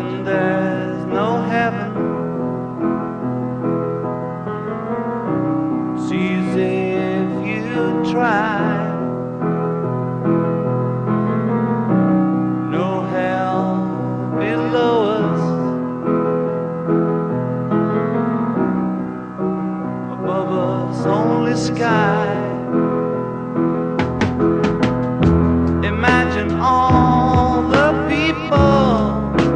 Imagine there's no heaven. It's easy if you try. No hell below us, above us only sky. Imagine all the people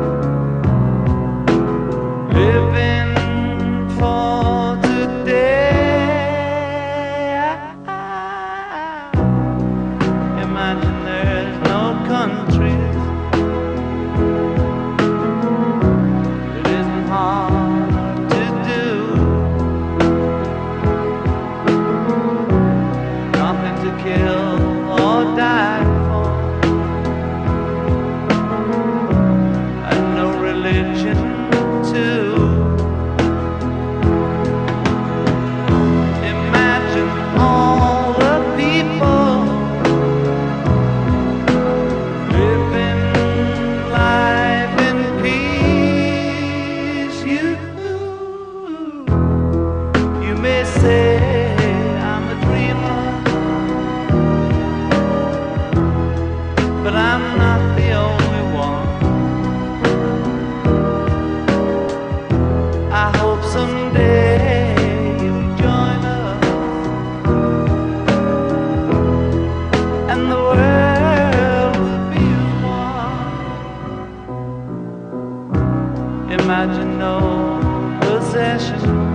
living for today. Imagine there's no countries. It isn't hard to do. Nothing to kill or die for, and no religion too. Imagine all the people living life in peace. You may say I'm a dreamer, but I'm not the only one. I hope someday you'll join us, and the world will be as one. Imagine no possession,